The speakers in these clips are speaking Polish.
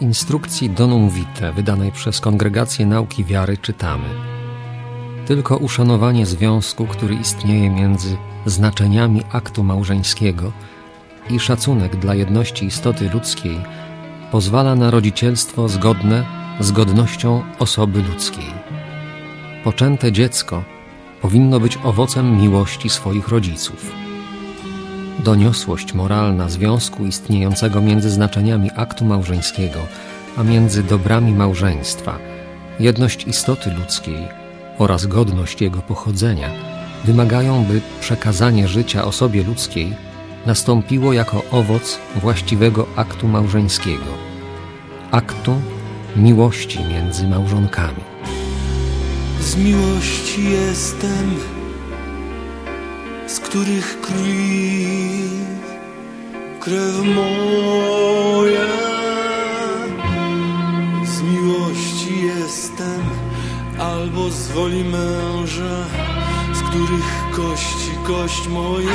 W instrukcji Donum Vitae, wydanej przez Kongregację Nauki Wiary, czytamy: tylko uszanowanie związku, który istnieje między znaczeniami aktu małżeńskiego i szacunek dla jedności istoty ludzkiej pozwala na rodzicielstwo zgodne z godnością osoby ludzkiej. Poczęte dziecko powinno być owocem miłości swoich rodziców. Doniosłość moralna związku istniejącego między znaczeniami aktu małżeńskiego a między dobrami małżeństwa, jedność istoty ludzkiej oraz godność jego pochodzenia wymagają, by przekazanie życia osobie ludzkiej nastąpiło jako owoc właściwego aktu małżeńskiego, aktu miłości między małżonkami. Z miłości jestem, z których krwi krew moja. Z miłości jestem, albo z woli męża, z których kości kość moja.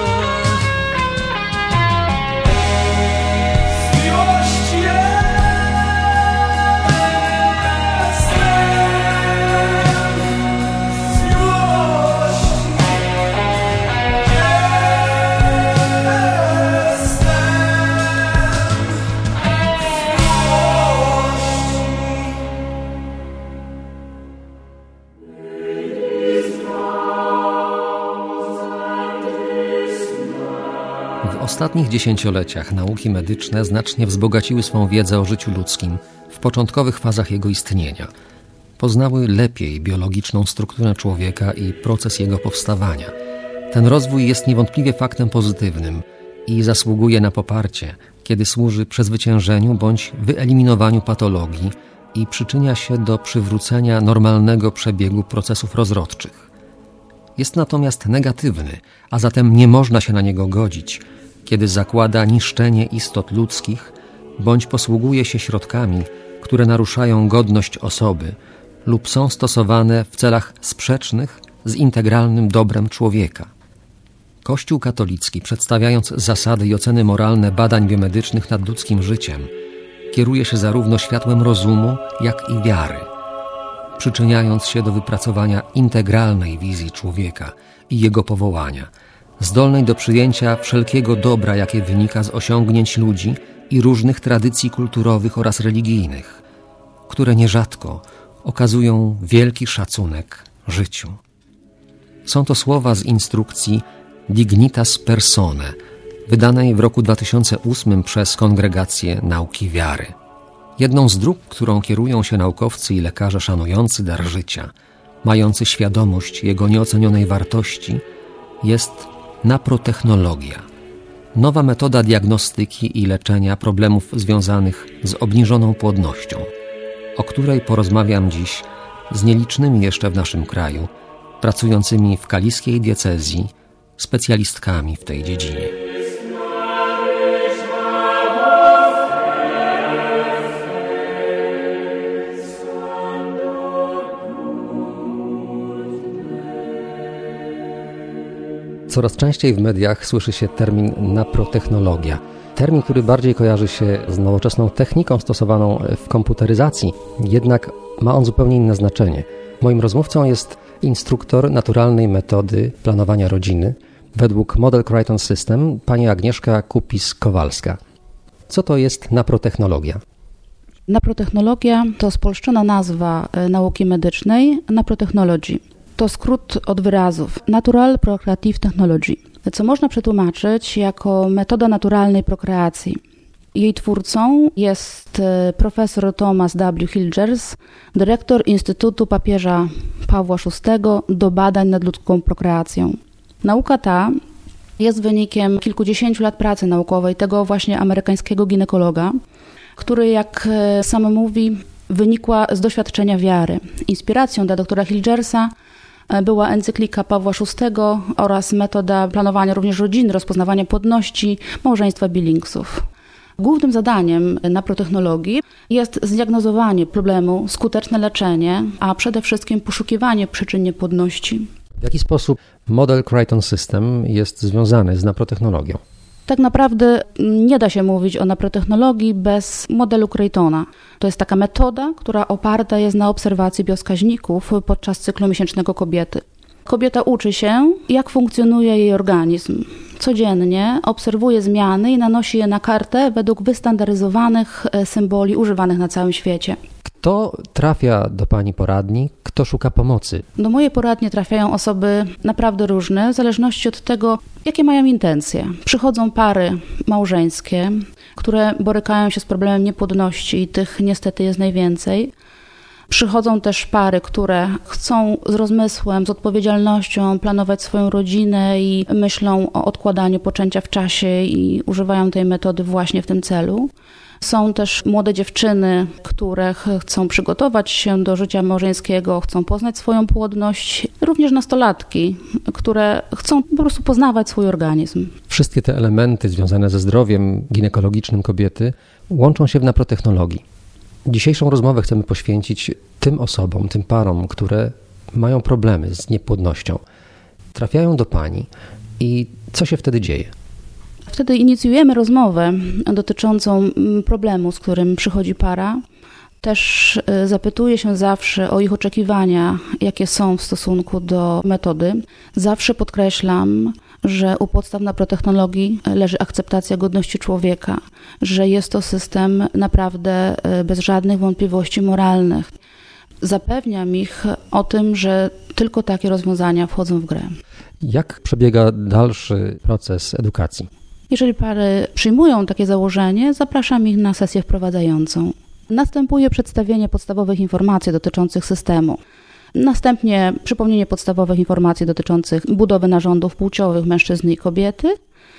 W ostatnich dziesięcioleciach nauki medyczne znacznie wzbogaciły swą wiedzę o życiu ludzkim w początkowych fazach jego istnienia. Poznały lepiej biologiczną strukturę człowieka i proces jego powstawania. Ten rozwój jest niewątpliwie faktem pozytywnym i zasługuje na poparcie, kiedy służy przezwyciężeniu bądź wyeliminowaniu patologii i przyczynia się do przywrócenia normalnego przebiegu procesów rozrodczych. Jest natomiast negatywny, a zatem nie można się na niego godzić, kiedy zakłada niszczenie istot ludzkich bądź posługuje się środkami, które naruszają godność osoby lub są stosowane w celach sprzecznych z integralnym dobrem człowieka. Kościół katolicki, przedstawiając zasady i oceny moralne badań biomedycznych nad ludzkim życiem, kieruje się zarówno światłem rozumu, jak i wiary, przyczyniając się do wypracowania integralnej wizji człowieka i jego powołania, zdolnej do przyjęcia wszelkiego dobra, jakie wynika z osiągnięć ludzi i różnych tradycji kulturowych oraz religijnych, które nierzadko okazują wielki szacunek życiu. Są to słowa z instrukcji Dignitas Personae, wydanej w roku 2008 przez Kongregację Nauki Wiary. Jedną z dróg, którą kierują się naukowcy i lekarze szanujący dar życia, mający świadomość jego nieocenionej wartości, jest naprotechnologia. Nowa metoda diagnostyki i leczenia problemów związanych z obniżoną płodnością, o której porozmawiam dziś z nielicznymi jeszcze w naszym kraju, pracującymi w kaliskiej diecezji, specjalistkami w tej dziedzinie. Coraz częściej w mediach słyszy się termin naprotechnologia. Termin, który bardziej kojarzy się z nowoczesną techniką stosowaną w komputeryzacji, jednak ma on zupełnie inne znaczenie. Moim rozmówcą jest instruktor naturalnej metody planowania rodziny według Model Crichton System, pani Agnieszka Kupis-Kowalska. Co to jest naprotechnologia? Naprotechnologia to spolszczona nazwa nauki medycznej naprotechnology. To skrót od wyrazów Natural Procreative Technology, co można przetłumaczyć jako metoda naturalnej prokreacji. Jej twórcą jest profesor Thomas W. Hilgers, dyrektor Instytutu Papieża Pawła VI do badań nad ludzką prokreacją. Nauka ta jest wynikiem kilkudziesięciu lat pracy naukowej tego właśnie amerykańskiego ginekologa, który, jak sam mówi, wynikła z doświadczenia wiary. Inspiracją dla doktora Hilgersa była encyklika Pawła VI oraz metoda planowania również rodziny, rozpoznawania płodności, małżeństwa Billingsów. Głównym zadaniem naprotechnologii jest zdiagnozowanie problemu, skuteczne leczenie, a przede wszystkim poszukiwanie przyczyn niepłodności. W jaki sposób model Crichton System jest związany z naprotechnologią? Tak naprawdę nie da się mówić o naprotechnologii bez modelu Creightona. To jest taka metoda, która oparta jest na obserwacji biowskaźników podczas cyklu miesięcznego kobiety. Kobieta uczy się, jak funkcjonuje jej organizm. Codziennie obserwuje zmiany i nanosi je na kartę według wystandaryzowanych symboli używanych na całym świecie. Kto trafia do Pani poradni? Kto szuka pomocy? Do mojej poradni trafiają osoby naprawdę różne, w zależności od tego, jakie mają intencje. Przychodzą pary małżeńskie, które borykają się z problemem niepłodności i tych niestety jest najwięcej. Przychodzą też pary, które chcą z rozmysłem, z odpowiedzialnością planować swoją rodzinę i myślą o odkładaniu poczęcia w czasie i używają tej metody właśnie w tym celu. Są też młode dziewczyny, które chcą przygotować się do życia małżeńskiego, chcą poznać swoją płodność. Również nastolatki, które chcą po prostu poznawać swój organizm. Wszystkie te elementy związane ze zdrowiem ginekologicznym kobiety łączą się w naprotechnologii. Dzisiejszą rozmowę chcemy poświęcić tym osobom, tym parom, które mają problemy z niepłodnością. Trafiają do Pani i co się wtedy dzieje? Wtedy inicjujemy rozmowę dotyczącą problemu, z którym przychodzi para. Też zapytuję się zawsze o ich oczekiwania, jakie są w stosunku do metody. Zawsze podkreślam, że u podstaw naprotechnologii leży akceptacja godności człowieka, że jest to system naprawdę bez żadnych wątpliwości moralnych. Zapewniam ich o tym, że tylko takie rozwiązania wchodzą w grę. Jak przebiega dalszy proces edukacji? Jeżeli pary przyjmują takie założenie, zapraszam ich na sesję wprowadzającą. Następuje przedstawienie podstawowych informacji dotyczących systemu. Następnie przypomnienie podstawowych informacji dotyczących budowy narządów płciowych mężczyzny i kobiety,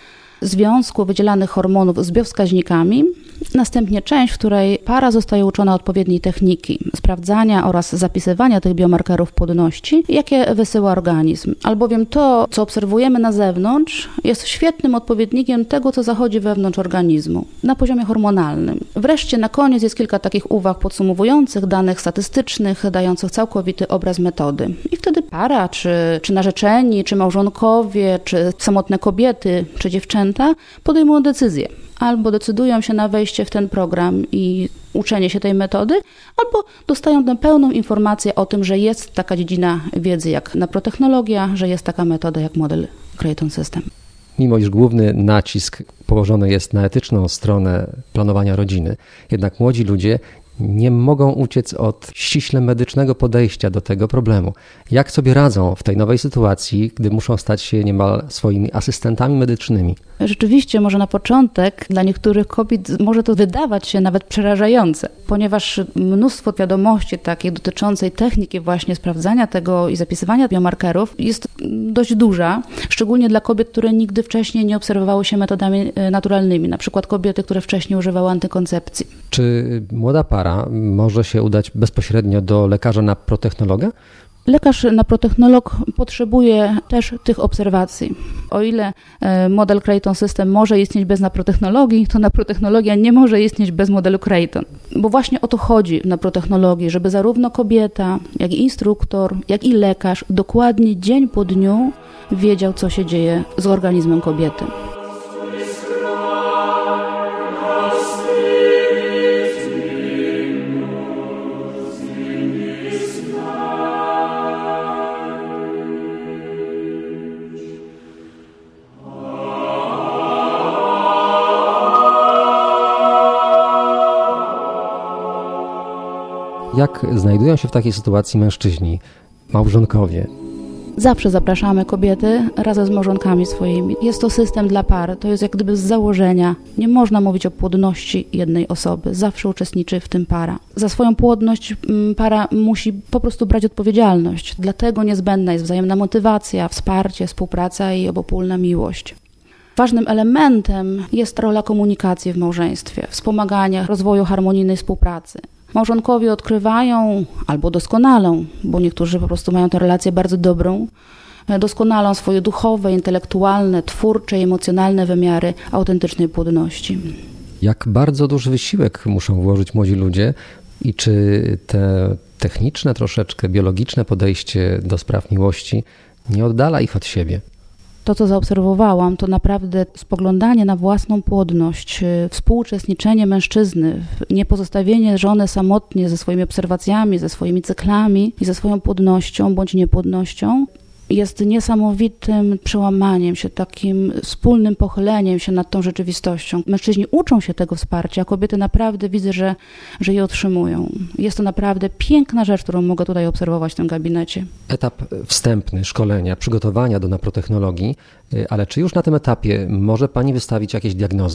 związku wydzielanych hormonów z biowskaźnikami, następnie część, w której para zostaje uczona odpowiedniej techniki sprawdzania oraz zapisywania tych biomarkerów płodności, jakie wysyła organizm. Albowiem to, co obserwujemy na zewnątrz, jest świetnym odpowiednikiem tego, co zachodzi wewnątrz organizmu na poziomie hormonalnym. Wreszcie na koniec jest kilka takich uwag podsumowujących, danych statystycznych, dających całkowity obraz metody. I wtedy para, czy narzeczeni, czy małżonkowie, czy samotne kobiety, czy dziewczęta podejmują decyzję. Albo decydują się na wejście w ten program i uczenie się tej metody, albo dostają tę pełną informację o tym, że jest taka dziedzina wiedzy jak naprotechnologia, że jest taka metoda jak model Creightone System. Mimo iż główny nacisk położony jest na etyczną stronę planowania rodziny, jednak młodzi ludzie nie mogą uciec od ściśle medycznego podejścia do tego problemu. Jak sobie radzą w tej nowej sytuacji, gdy muszą stać się niemal swoimi asystentami medycznymi? Rzeczywiście, może na początek dla niektórych kobiet może to wydawać się nawet przerażające, ponieważ mnóstwo wiadomości takich dotyczącej techniki właśnie sprawdzania tego i zapisywania biomarkerów jest dość duża, szczególnie dla kobiet, które nigdy wcześniej nie obserwowały się metodami naturalnymi, na przykład kobiety, które wcześniej używały antykoncepcji. Czy młoda para może się udać bezpośrednio do lekarza naprotechnologa? Lekarz naprotechnolog potrzebuje też tych obserwacji. O ile model Creightone System może istnieć bez naprotechnologii, to naprotechnologia nie może istnieć bez modelu Creightone. Bo właśnie o to chodzi w naprotechnologii, żeby zarówno kobieta, jak i instruktor, jak i lekarz dokładnie dzień po dniu wiedział, co się dzieje z organizmem kobiety. Jak znajdują się w takiej sytuacji mężczyźni, małżonkowie? Zawsze zapraszamy kobiety razem z małżonkami swoimi. Jest to system dla par, to jest jak gdyby z założenia. Nie można mówić o płodności jednej osoby, zawsze uczestniczy w tym para. Za swoją płodność para musi po prostu brać odpowiedzialność, dlatego niezbędna jest wzajemna motywacja, wsparcie, współpraca i obopólna miłość. Ważnym elementem jest rola komunikacji w małżeństwie, wspomagania rozwoju harmonijnej współpracy. Małżonkowie odkrywają albo doskonalą, bo niektórzy po prostu mają tę relację bardzo dobrą, doskonalą swoje duchowe, intelektualne, twórcze i emocjonalne wymiary autentycznej płodności. Jak bardzo duży wysiłek muszą włożyć młodzi ludzie i czy te techniczne, troszeczkę biologiczne podejście do spraw miłości nie oddala ich od siebie? To, co zaobserwowałam, to naprawdę spoglądanie na własną płodność, współuczestniczenie mężczyzny, niepozostawienie żony samotnie ze swoimi obserwacjami, ze swoimi cyklami i ze swoją płodnością bądź niepłodnością jest niesamowitym przełamaniem się, takim wspólnym pochyleniem się nad tą rzeczywistością. Mężczyźni uczą się tego wsparcia, a kobiety naprawdę widzę, że je otrzymują. Jest to naprawdę piękna rzecz, którą mogę tutaj obserwować w tym gabinecie. Etap wstępny, szkolenia, przygotowania do naprotechnologii, ale czy już na tym etapie może pani wystawić jakieś diagnozy?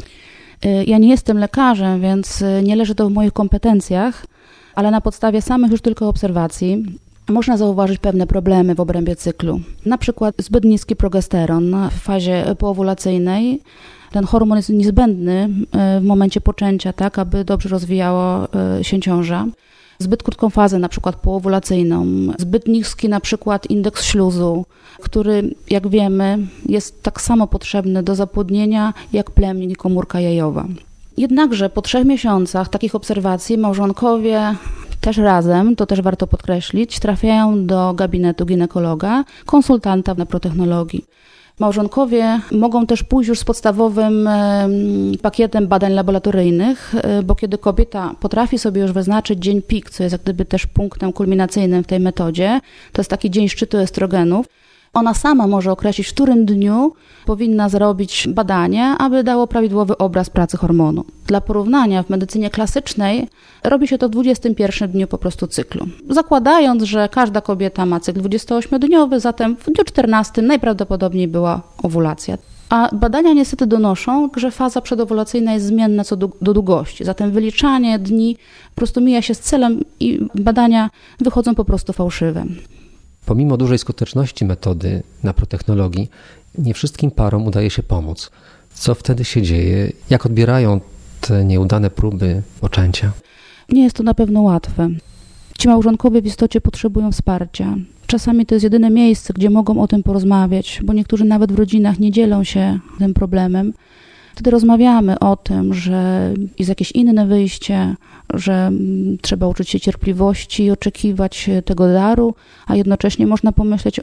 Ja nie jestem lekarzem, więc nie leży to w moich kompetencjach, ale na podstawie samych już tylko obserwacji można zauważyć pewne problemy w obrębie cyklu. Na przykład zbyt niski progesteron w fazie poowulacyjnej. Ten hormon jest niezbędny w momencie poczęcia, tak, aby dobrze rozwijała się ciąża. Zbyt krótką fazę, na przykład poowulacyjną. Zbyt niski na przykład indeks śluzu, który, jak wiemy, jest tak samo potrzebny do zapłodnienia jak plemnik i komórka jajowa. Jednakże po 3 miesiącach takich obserwacji małżonkowie też razem, to też warto podkreślić, trafiają do gabinetu ginekologa, konsultanta w naprotechnologii. Małżonkowie mogą też pójść już z podstawowym pakietem badań laboratoryjnych, bo kiedy kobieta potrafi sobie już wyznaczyć dzień pik, co jest jak gdyby też punktem kulminacyjnym w tej metodzie, to jest taki dzień szczytu estrogenów, ona sama może określić, w którym dniu powinna zrobić badanie, aby dało prawidłowy obraz pracy hormonu. Dla porównania w medycynie klasycznej robi się to w 21 dniu po prostu cyklu. Zakładając, że każda kobieta ma cykl 28-dniowy, zatem w dniu 14 najprawdopodobniej była owulacja. A badania niestety donoszą, że faza przedowulacyjna jest zmienna co do długości. Zatem wyliczanie dni po prostu mija się z celem i badania wychodzą po prostu fałszywe. Pomimo dużej skuteczności metody naprotechnologii, nie wszystkim parom udaje się pomóc. Co wtedy się dzieje? Jak odbierają te nieudane próby poczęcia? Nie jest to na pewno łatwe. Ci małżonkowie w istocie potrzebują wsparcia. Czasami to jest jedyne miejsce, gdzie mogą o tym porozmawiać, bo niektórzy nawet w rodzinach nie dzielą się tym problemem. Wtedy rozmawiamy o tym, że jest jakieś inne wyjście, że trzeba uczyć się cierpliwości i oczekiwać tego daru, a jednocześnie można pomyśleć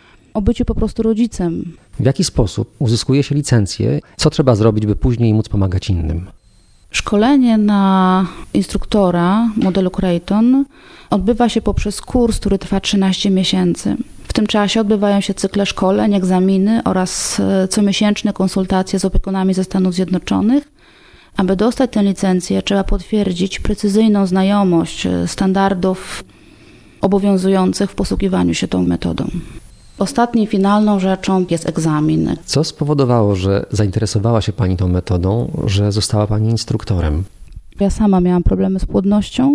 o byciu po prostu rodzicem. W jaki sposób uzyskuje się licencję? Co trzeba zrobić, by później móc pomagać innym? Szkolenie na instruktora modelu Creighton odbywa się poprzez kurs, który trwa 13 miesięcy. W tym czasie odbywają się cykle szkoleń, egzaminy oraz comiesięczne konsultacje z opiekunami ze Stanów Zjednoczonych. Aby dostać tę licencję, trzeba potwierdzić precyzyjną znajomość standardów obowiązujących w posługiwaniu się tą metodą. Ostatnią, finalną rzeczą jest egzamin. Co spowodowało, że zainteresowała się pani tą metodą, że została pani instruktorem? Ja sama miałam problemy z płodnością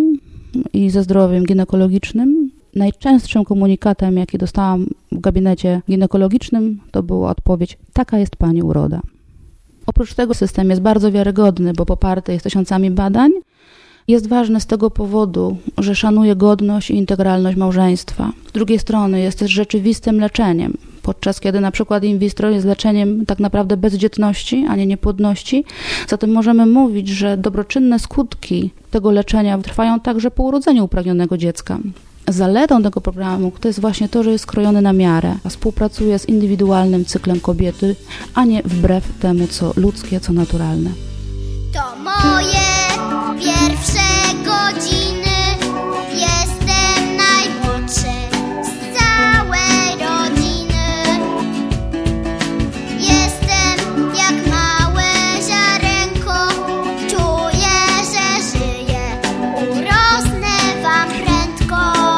i ze zdrowiem ginekologicznym. Najczęstszym komunikatem, jaki dostałam w gabinecie ginekologicznym, to była odpowiedź: taka jest pani uroda. Oprócz tego system jest bardzo wiarygodny, bo poparty jest tysiącami badań. Jest ważny z tego powodu, że szanuje godność i integralność małżeństwa. Z drugiej strony jest też rzeczywistym leczeniem, podczas kiedy na przykład in vitro jest leczeniem tak naprawdę bezdzietności, a nie niepłodności. Zatem możemy mówić, że dobroczynne skutki tego leczenia trwają także po urodzeniu upragnionego dziecka. Zaletą tego programu to jest właśnie to, że jest skrojony na miarę, a współpracuje z indywidualnym cyklem kobiety, a nie wbrew temu, co ludzkie, co naturalne. To moje pierwsze godziny, jestem najmłodszy z całej rodziny. Jestem jak małe ziarenko, czuję, że żyję, urosnę wam prędko.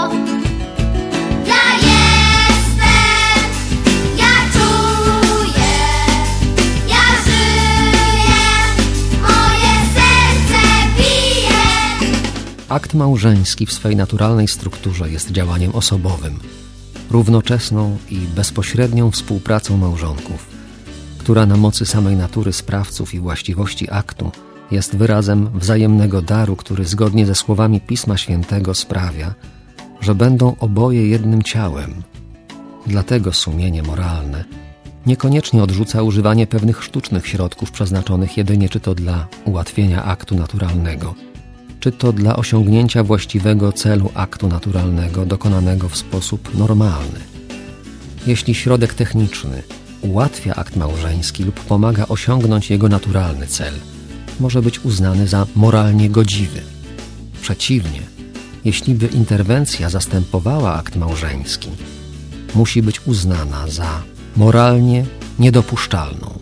Ja jestem, ja czuję, ja żyję, moje serce bije. Akt małżeński w swej naturalnej strukturze jest działaniem osobowym, równoczesną i bezpośrednią współpracą małżonków, która na mocy samej natury sprawców i właściwości aktu jest wyrazem wzajemnego daru, który zgodnie ze słowami Pisma Świętego sprawia, że będą oboje jednym ciałem. Dlatego sumienie moralne niekoniecznie odrzuca używanie pewnych sztucznych środków przeznaczonych jedynie czy to dla ułatwienia aktu naturalnego, czy to dla osiągnięcia właściwego celu aktu naturalnego dokonanego w sposób normalny. Jeśli środek techniczny ułatwia akt małżeński lub pomaga osiągnąć jego naturalny cel, może być uznany za moralnie godziwy. Przeciwnie, jeśli by interwencja zastępowała akt małżeński, musi być uznana za moralnie niedopuszczalną.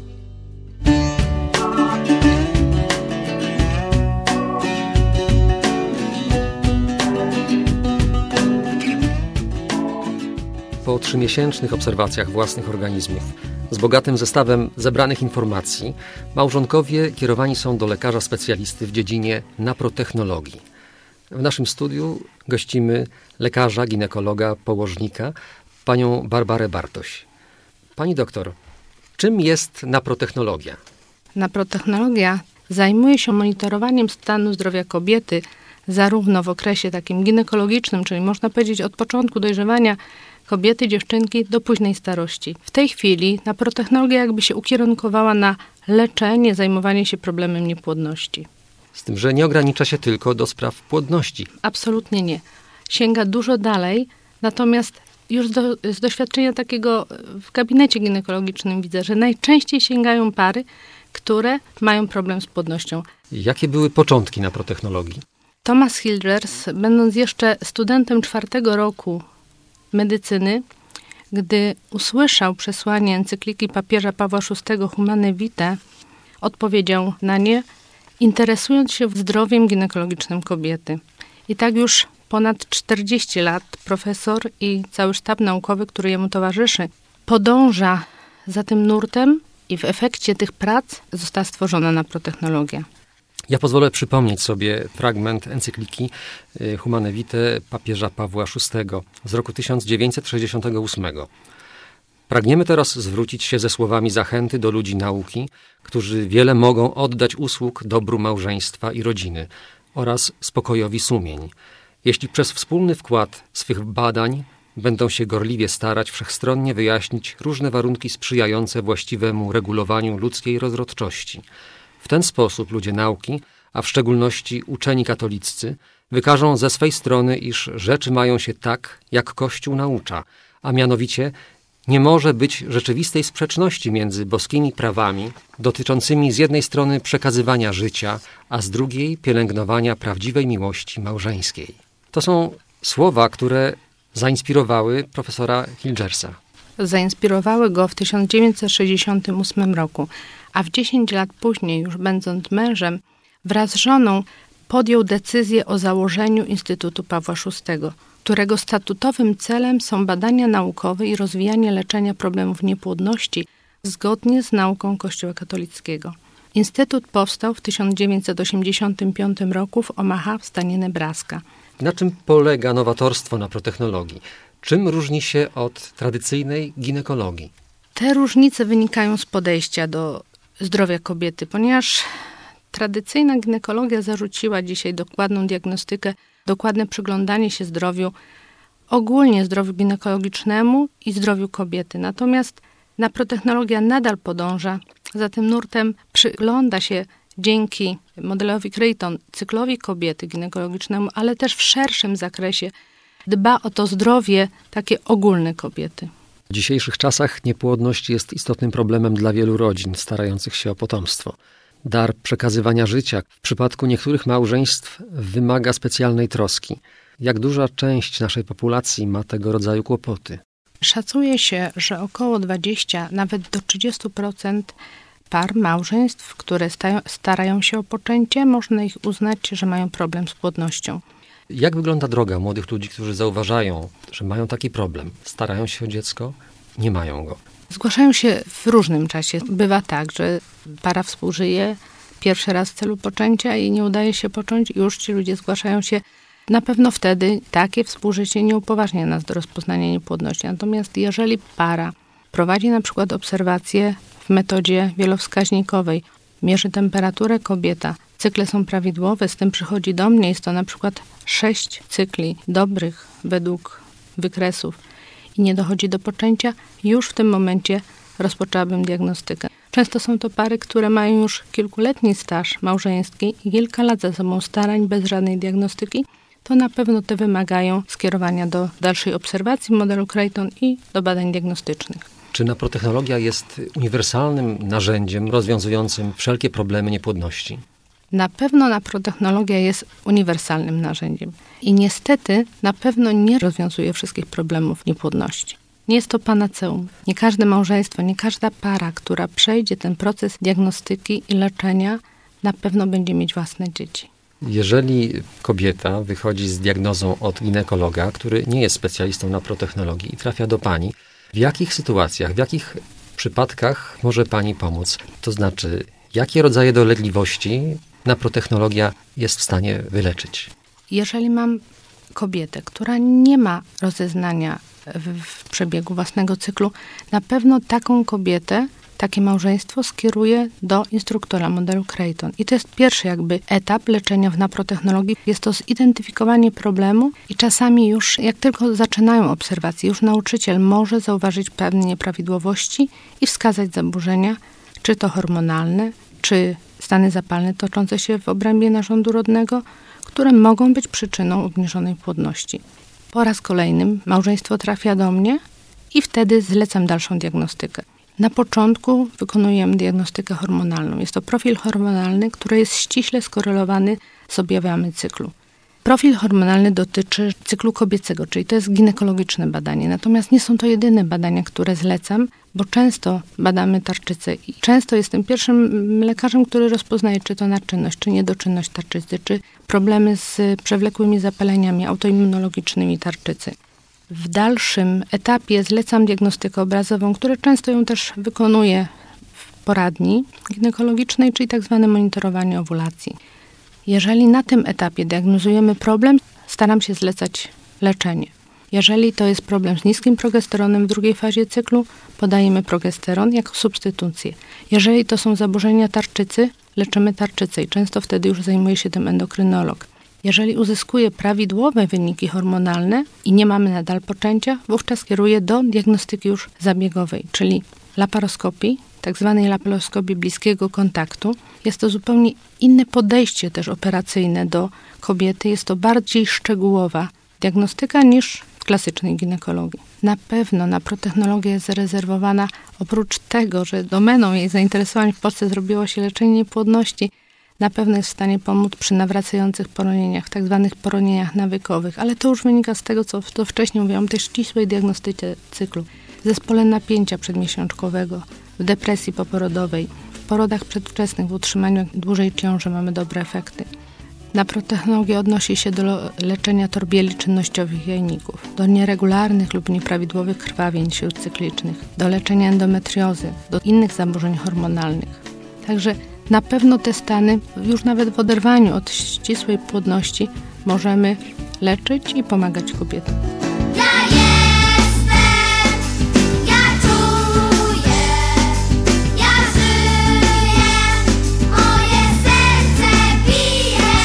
Po 3-miesięcznych obserwacjach własnych organizmów, z bogatym zestawem zebranych informacji, małżonkowie kierowani są do lekarza specjalisty w dziedzinie naprotechnologii. W naszym studiu gościmy lekarza, ginekologa, położnika, panią Barbarę Bartoś. Pani doktor, czym jest naprotechnologia? Naprotechnologia zajmuje się monitorowaniem stanu zdrowia kobiety zarówno w okresie takim ginekologicznym, czyli można powiedzieć od początku dojrzewania kobiety, dziewczynki do późnej starości. W tej chwili naprotechnologia jakby się ukierunkowała na leczenie, zajmowanie się problemem niepłodności. Z tym, że nie ogranicza się tylko do spraw płodności. Absolutnie nie. Sięga dużo dalej, natomiast już z doświadczenia takiego w gabinecie ginekologicznym widzę, że najczęściej sięgają pary, które mają problem z płodnością. Jakie były początki naprotechnologii? Thomas Hilgers, będąc jeszcze studentem 4. roku medycyny, gdy usłyszał przesłanie encykliki papieża Pawła VI Humanae Vitae, odpowiedział na nie, interesując się zdrowiem ginekologicznym kobiety. I tak już ponad 40 lat profesor i cały sztab naukowy, który jemu towarzyszy, podąża za tym nurtem i w efekcie tych prac została stworzona naprotechnologia. Ja pozwolę przypomnieć sobie fragment encykliki Humanae Vitae papieża Pawła VI z roku 1968. Pragniemy teraz zwrócić się ze słowami zachęty do ludzi nauki, którzy wiele mogą oddać usług dobru małżeństwa i rodziny oraz spokojowi sumień, jeśli przez wspólny wkład swych badań będą się gorliwie starać wszechstronnie wyjaśnić różne warunki sprzyjające właściwemu regulowaniu ludzkiej rozrodczości. W ten sposób ludzie nauki, a w szczególności uczeni katoliccy, wykażą ze swej strony, iż rzeczy mają się tak, jak Kościół naucza, a mianowicie nie może być rzeczywistej sprzeczności między boskimi prawami dotyczącymi z jednej strony przekazywania życia, a z drugiej pielęgnowania prawdziwej miłości małżeńskiej. To są słowa, które zainspirowały profesora Hilgersa. Zainspirowały go w 1968 roku, a w 10 lat później, już będąc mężem, wraz z żoną podjął decyzję o założeniu Instytutu Pawła VI, którego statutowym celem są badania naukowe i rozwijanie leczenia problemów niepłodności zgodnie z nauką Kościoła katolickiego. Instytut powstał w 1985 roku w Omaha w stanie Nebraska. Na czym polega nowatorstwo naprotechnologii? Czym różni się od tradycyjnej ginekologii? Te różnice wynikają z podejścia do zdrowia kobiety, ponieważ tradycyjna ginekologia zarzuciła dzisiaj dokładną diagnostykę, dokładne przyglądanie się zdrowiu, ogólnie zdrowiu ginekologicznemu i zdrowiu kobiety. Natomiast naprotechnologia nadal podąża za tym nurtem, przygląda się dzięki modelowi Creighton cyklowi kobiety ginekologicznemu, ale też w szerszym zakresie dba o to zdrowie takie ogólne kobiety. W dzisiejszych czasach niepłodność jest istotnym problemem dla wielu rodzin starających się o potomstwo. Dar przekazywania życia w przypadku niektórych małżeństw wymaga specjalnej troski. Jak duża część naszej populacji ma tego rodzaju kłopoty? Szacuje się, że około 20, nawet do 30% par małżeństw, które starają się o poczęcie, można ich uznać, że mają problem z płodnością. Jak wygląda droga młodych ludzi, którzy zauważają, że mają taki problem? Starają się o dziecko, nie mają go. Zgłaszają się w różnym czasie. Bywa tak, że para współżyje pierwszy raz w celu poczęcia i nie udaje się począć, już ci ludzie zgłaszają się. Na pewno wtedy takie współżycie nie upoważnia nas do rozpoznania niepłodności. Natomiast jeżeli para prowadzi na przykład obserwacje w metodzie wielowskaźnikowej, mierzy temperaturę kobieta, cykle są prawidłowe, z tym przychodzi do mnie, jest to na przykład 6 cykli dobrych według wykresów i nie dochodzi do poczęcia, już w tym momencie rozpoczęłabym diagnostykę. Często są to pary, które mają już kilkuletni staż małżeński i kilka lat za sobą starań bez żadnej diagnostyki, to na pewno te wymagają skierowania do dalszej obserwacji modelu Creighton i do badań diagnostycznych. Czy naprotechnologia jest uniwersalnym narzędziem rozwiązującym wszelkie problemy niepłodności? Na pewno naprotechnologia jest uniwersalnym narzędziem i niestety na pewno nie rozwiązuje wszystkich problemów niepłodności. Nie jest to panaceum. Nie każde małżeństwo, nie każda para, która przejdzie ten proces diagnostyki i leczenia, na pewno będzie mieć własne dzieci. Jeżeli kobieta wychodzi z diagnozą od ginekologa, który nie jest specjalistą naprotechnologii i trafia do pani, w jakich sytuacjach, w jakich przypadkach może pani pomóc? To znaczy, jakie rodzaje dolegliwości naprotechnologia jest w stanie wyleczyć? Jeżeli mam kobietę, która nie ma rozeznania w przebiegu własnego cyklu, na pewno taką kobietę, takie małżeństwo skieruje do instruktora modelu Creighton. I to jest pierwszy jakby etap leczenia w naprotechnologii. Jest to zidentyfikowanie problemu i czasami już, jak tylko zaczynają obserwacje, już nauczyciel może zauważyć pewne nieprawidłowości i wskazać zaburzenia, czy to hormonalne, czy stany zapalne toczące się w obrębie narządu rodnego, które mogą być przyczyną obniżonej płodności. Po raz kolejnym małżeństwo trafia do mnie i wtedy zlecam dalszą diagnostykę. Na początku wykonujemy diagnostykę hormonalną. Jest to profil hormonalny, który jest ściśle skorelowany z objawami cyklu. Profil hormonalny dotyczy cyklu kobiecego, czyli to jest ginekologiczne badanie. Natomiast nie są to jedyne badania, które zlecam, bo często badamy tarczycę i często jestem pierwszym lekarzem, który rozpoznaje, czy to naczynność, czy niedoczynność tarczycy, czy problemy z przewlekłymi zapaleniami autoimmunologicznymi tarczycy. W dalszym etapie zlecam diagnostykę obrazową, którą często ją też wykonuję w poradni ginekologicznej, czyli tak zwane monitorowanie owulacji. Jeżeli na tym etapie diagnozujemy problem, staram się zlecać leczenie. Jeżeli to jest problem z niskim progesteronem w drugiej fazie cyklu, podajemy progesteron jako substytucję. Jeżeli to są zaburzenia tarczycy, leczymy tarczycę i często wtedy już zajmuje się tym endokrynolog. Jeżeli uzyskuje prawidłowe wyniki hormonalne i nie mamy nadal poczęcia, wówczas kieruję do diagnostyki już zabiegowej, czyli laparoskopii, tak zwanej laparoskopii bliskiego kontaktu. Jest to zupełnie inne podejście też operacyjne do kobiety. Jest to bardziej szczegółowa diagnostyka niż w klasycznej ginekologii. Na pewno naprotechnologia jest zarezerwowana, oprócz tego, że domeną jej zainteresowań w Polsce zrobiło się leczenie niepłodności, na pewno jest w stanie pomóc przy nawracających poronieniach, tak zwanych poronieniach nawykowych, ale to już wynika z tego, co wcześniej mówiłam, tej ścisłej diagnostyce cyklu, w zespole napięcia przedmiesiączkowego, w depresji poporodowej, w porodach przedwczesnych, w utrzymaniu dłużej ciąży mamy dobre efekty. Naprotechnologia odnosi się do leczenia torbieli czynnościowych jajników, do nieregularnych lub nieprawidłowych krwawień śródcyklicznych, do leczenia endometriozy, do innych zaburzeń hormonalnych. Także na pewno te stany, już nawet w oderwaniu od ścisłej płodności, możemy leczyć i pomagać kobietom. Ja jestem, ja czuję, ja żyję, moje serce bije.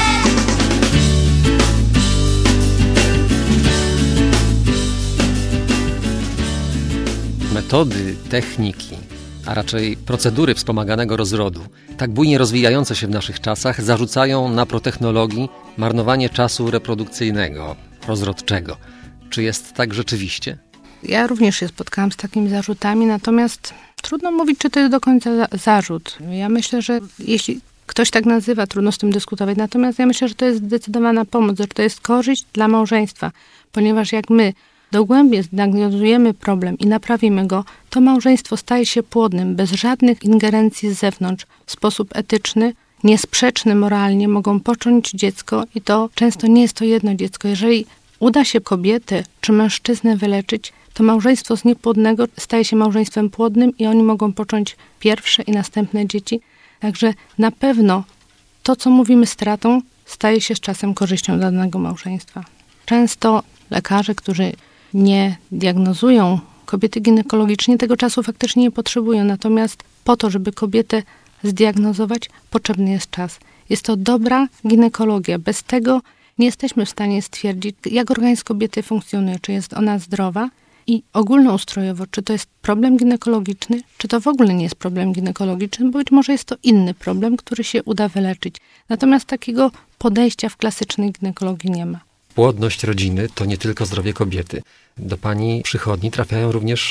Metody, techniki, a raczej procedury wspomaganego rozrodu, tak bujnie rozwijające się w naszych czasach, zarzucają naprotechnologii marnowanie czasu reprodukcyjnego, rozrodczego. Czy jest tak rzeczywiście? Ja również się spotkałam z takimi zarzutami, natomiast trudno mówić, czy to jest do końca zarzut. Ja myślę, że jeśli ktoś tak nazywa, trudno z tym dyskutować, natomiast ja myślę, że to jest zdecydowana pomoc, że to jest korzyść dla małżeństwa, ponieważ jak my dogłębnie zdiagnozujemy problem i naprawimy go, to małżeństwo staje się płodnym, bez żadnych ingerencji z zewnątrz, w sposób etyczny, niesprzeczny moralnie, mogą począć dziecko i to często nie jest to jedno dziecko. Jeżeli uda się kobietę czy mężczyznę wyleczyć, to małżeństwo z niepłodnego staje się małżeństwem płodnym i oni mogą począć pierwsze i następne dzieci. Także na pewno to, co mówimy stratą, staje się z czasem korzyścią dla danego małżeństwa. Często lekarze, którzy nie diagnozują kobiety ginekologicznie, tego czasu faktycznie nie potrzebują. Natomiast po to, żeby kobietę zdiagnozować, potrzebny jest czas. Jest to dobra ginekologia. Bez tego nie jesteśmy w stanie stwierdzić, jak organizm kobiety funkcjonuje, czy jest ona zdrowa i ogólnoustrojowo, czy to jest problem ginekologiczny, czy to w ogóle nie jest problem ginekologiczny, bo być może jest to inny problem, który się uda wyleczyć. Natomiast takiego podejścia w klasycznej ginekologii nie ma. Płodność rodziny to nie tylko zdrowie kobiety. Do pani przychodni trafiają również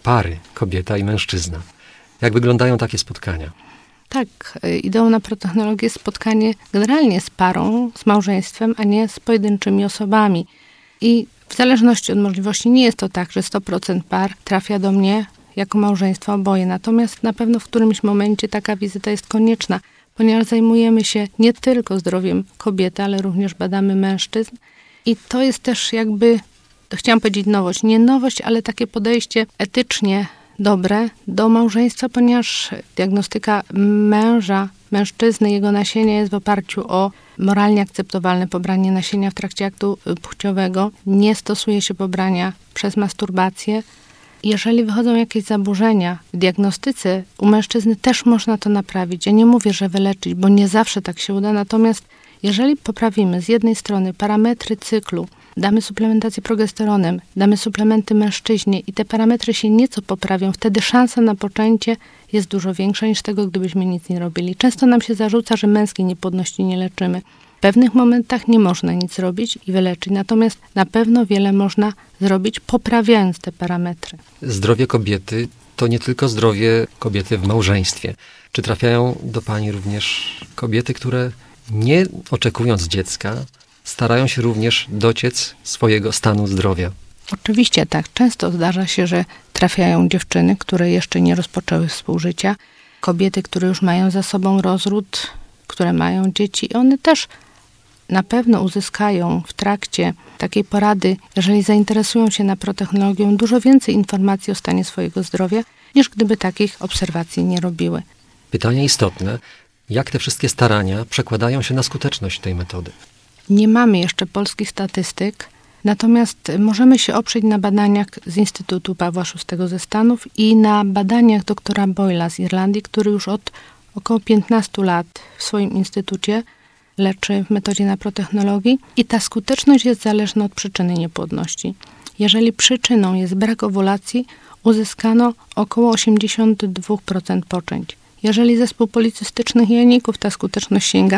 pary, kobieta i mężczyzna. Jak wyglądają takie spotkania? Tak, ideą na protechnologię jest spotkanie generalnie z parą, z małżeństwem, a nie z pojedynczymi osobami. I w zależności od możliwości nie jest to tak, że 100% par trafia do mnie jako małżeństwo oboje. Natomiast na pewno w którymś momencie taka wizyta jest konieczna, ponieważ zajmujemy się nie tylko zdrowiem kobiety, ale również badamy mężczyzn. I to jest też jakby, chciałam powiedzieć nowość, nie nowość, ale takie podejście etycznie dobre do małżeństwa, ponieważ diagnostyka mężczyzny, jego nasienia jest w oparciu o moralnie akceptowalne pobranie nasienia w trakcie aktu płciowego. Nie stosuje się pobrania przez masturbację. Jeżeli wychodzą jakieś zaburzenia w diagnostyce, u mężczyzny też można to naprawić. Ja nie mówię, że wyleczyć, bo nie zawsze tak się uda, natomiast jeżeli poprawimy z jednej strony parametry cyklu, damy suplementację progesteronem, damy suplementy mężczyźnie i te parametry się nieco poprawią, wtedy szansa na poczęcie jest dużo większa niż tego, gdybyśmy nic nie robili. Często nam się zarzuca, że męskiej niepłodności nie leczymy. W pewnych momentach nie można nic zrobić i wyleczyć, natomiast na pewno wiele można zrobić, poprawiając te parametry. Zdrowie kobiety to nie tylko zdrowie kobiety w małżeństwie. Czy trafiają do pani również kobiety, które nie oczekując dziecka, starają się również dociec swojego stanu zdrowia? Oczywiście tak. Często zdarza się, że trafiają dziewczyny, które jeszcze nie rozpoczęły współżycia, kobiety, które już mają za sobą rozród, które mają dzieci i one też na pewno uzyskają w trakcie takiej porady, jeżeli zainteresują się naprotechnologią, dużo więcej informacji o stanie swojego zdrowia, niż gdyby takich obserwacji nie robiły. Pytanie istotne, jak te wszystkie starania przekładają się na skuteczność tej metody? Nie mamy jeszcze polskich statystyk, natomiast możemy się oprzeć na badaniach z Instytutu Pawła VI ze Stanów i na badaniach doktora Boyla z Irlandii, który już od około 15 lat w swoim instytucie leczy w metodzie naprotechnologii i ta skuteczność jest zależna od przyczyny niepłodności. Jeżeli przyczyną jest brak owulacji, uzyskano około 82% poczęć. Jeżeli zespół policystycznych jajników, ta skuteczność sięga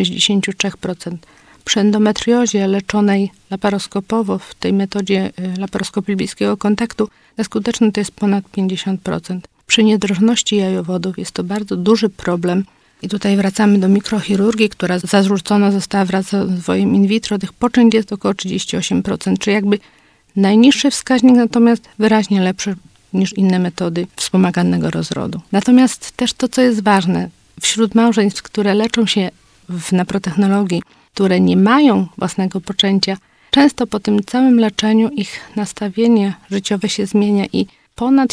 63%. Przy endometriozie leczonej laparoskopowo w tej metodzie laparoskopii bliskiego kontaktu ta skuteczność to jest ponad 50%. Przy niedrożności jajowodów jest to bardzo duży problem. I tutaj wracamy do mikrochirurgii, która zarzucona została wraz z rozwojem in vitro. Tych poczęć jest około 38%, czyli jakby najniższy wskaźnik, natomiast wyraźnie lepszy niż inne metody wspomaganego rozrodu. Natomiast też to, co jest ważne, wśród małżeństw, które leczą się w naprotechnologii, które nie mają własnego poczęcia, często po tym całym leczeniu ich nastawienie życiowe się zmienia i ponad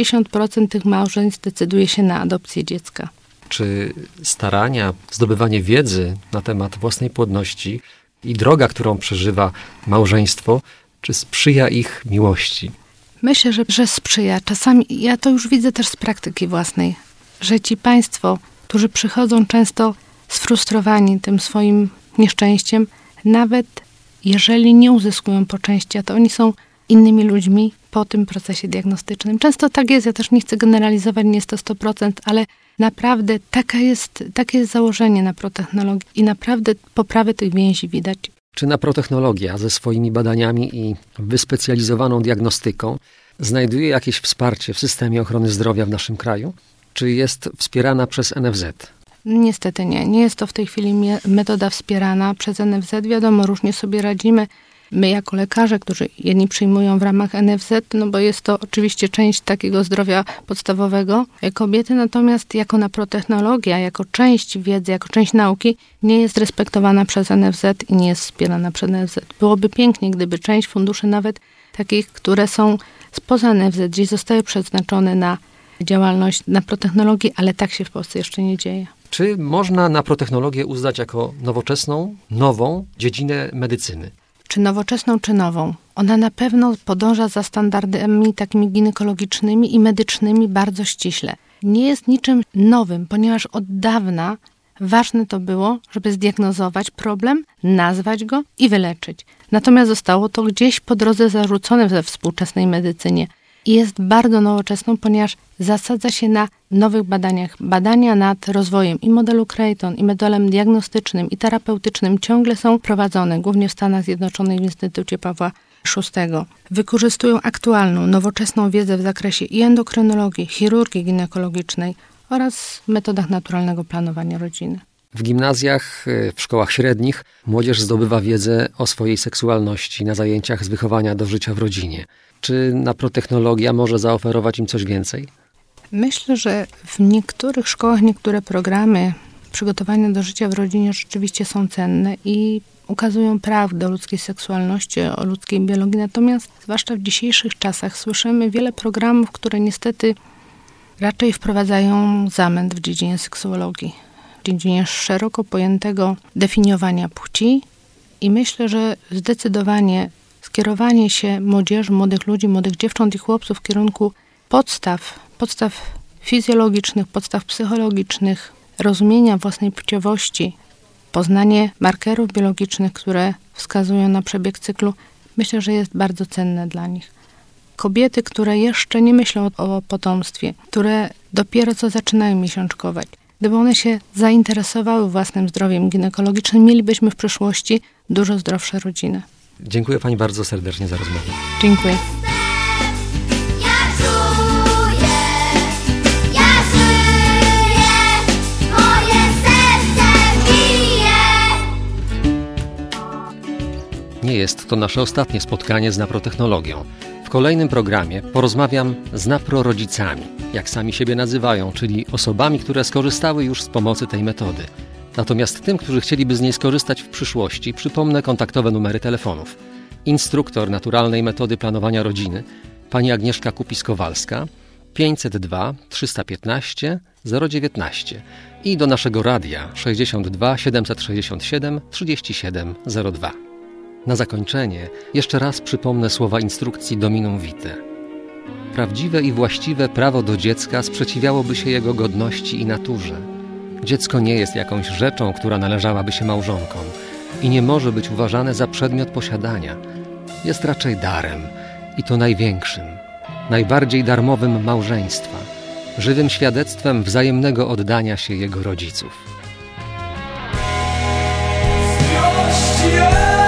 70% tych małżeństw decyduje się na adopcję dziecka. Czy starania, zdobywanie wiedzy na temat własnej płodności i droga, którą przeżywa małżeństwo, czy sprzyja ich miłości? Myślę, że sprzyja. Czasami, ja to już widzę też z praktyki własnej, że ci państwo, którzy przychodzą często sfrustrowani tym swoim nieszczęściem, nawet jeżeli nie uzyskują poczęcia, to oni są innymi ludźmi po tym procesie diagnostycznym. Często tak jest, ja też nie chcę generalizować, nie jest to 100%, ale naprawdę takie jest założenie naprotechnologii i naprawdę poprawę tych więzi widać. Czy naprotechnologia ze swoimi badaniami i wyspecjalizowaną diagnostyką znajduje jakieś wsparcie w systemie ochrony zdrowia w naszym kraju? Czy jest wspierana przez NFZ? Niestety nie. Nie jest to w tej chwili metoda wspierana przez NFZ. Wiadomo, różnie sobie radzimy. My jako lekarze, którzy jedni przyjmują w ramach NFZ, no bo jest to oczywiście część takiego zdrowia podstawowego kobiety, natomiast jako naprotechnologia, jako część wiedzy, jako część nauki nie jest respektowana przez NFZ i nie jest wspierana przez NFZ. Byłoby pięknie, gdyby część funduszy nawet takich, które są spoza NFZ, gdzieś zostały przeznaczone na działalność naprotechnologii, ale tak się w Polsce jeszcze nie dzieje. Czy można naprotechnologię uznać jako nowoczesną, nową dziedzinę medycyny? Czy nowoczesną, czy nową? Ona na pewno podąża za standardami takimi ginekologicznymi i medycznymi bardzo ściśle. Nie jest niczym nowym, ponieważ od dawna ważne to było, żeby zdiagnozować problem, nazwać go i wyleczyć. Natomiast zostało to gdzieś po drodze zarzucone we współczesnej medycynie. I jest bardzo nowoczesną, ponieważ zasadza się na nowych badaniach. Badania nad rozwojem i modelu Creighton, i modelem diagnostycznym, i terapeutycznym ciągle są prowadzone, głównie w Stanach Zjednoczonych w Instytucie Pawła wykorzystują aktualną, nowoczesną wiedzę w zakresie i endokrynologii, chirurgii ginekologicznej oraz metodach naturalnego planowania rodziny. W gimnazjach, w szkołach średnich młodzież zdobywa wiedzę o swojej seksualności na zajęciach z wychowania do życia w rodzinie. Czy naprotechnologia może zaoferować im coś więcej? Myślę, że w niektórych szkołach niektóre programy przygotowania do życia w rodzinie rzeczywiście są cenne i ukazują prawdę o ludzkiej seksualności, o ludzkiej biologii. Natomiast zwłaszcza w dzisiejszych czasach słyszymy wiele programów, które niestety raczej wprowadzają zamęt w dziedzinie seksuologii, w dziedzinie szeroko pojętego definiowania płci i myślę, że zdecydowanie skierowanie się młodzieży, młodych ludzi, młodych dziewcząt i chłopców w kierunku podstaw fizjologicznych, podstaw psychologicznych, rozumienia własnej płciowości, poznanie markerów biologicznych, które wskazują na przebieg cyklu, myślę, że jest bardzo cenne dla nich. Kobiety, które jeszcze nie myślą o potomstwie, które dopiero co zaczynają miesiączkować, gdyby one się zainteresowały własnym zdrowiem ginekologicznym, mielibyśmy w przyszłości dużo zdrowsze rodziny. Dziękuję Pani bardzo serdecznie za rozmowę. Dziękuję. Ja czuję, ja żyję, moje serce bije. Nie jest to nasze ostatnie spotkanie z naprotechnologią. W kolejnym programie porozmawiam z naprorodzicami, jak sami siebie nazywają, czyli osobami, które skorzystały już z pomocy tej metody. Natomiast tym, którzy chcieliby z niej skorzystać w przyszłości, przypomnę kontaktowe numery telefonów. Instruktor naturalnej metody planowania rodziny, pani Agnieszka Kupiskowalska, 502 315 019 i do naszego radia 62 767 3702. Na zakończenie jeszcze raz przypomnę słowa instrukcji Dominum Vitae. Prawdziwe i właściwe prawo do dziecka sprzeciwiałoby się jego godności i naturze. Dziecko nie jest jakąś rzeczą, która należałaby się małżonkom i nie może być uważane za przedmiot posiadania. Jest raczej darem i to największym, najbardziej darmowym małżeństwa, żywym świadectwem wzajemnego oddania się jego rodziców. Miłości jest